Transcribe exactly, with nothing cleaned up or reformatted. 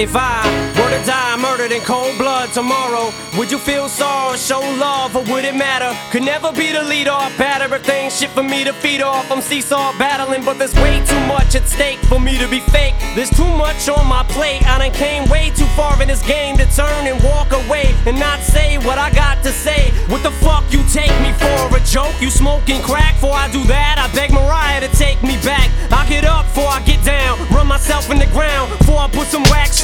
If I were to die murdered in cold blood tomorrow, would you feel sorrow, show love, or would it matter? Could never be the lead off batter if they ain't shit for me to feed off. I'm seesaw battling, but there's way too much at stake for me to be fake. There's too much on my plate. I done came way too far in this game to turn and walk away and not say what I got to say. What the fuck you take me for, a joke? You smoking crack? Before I do that, I beg Mariah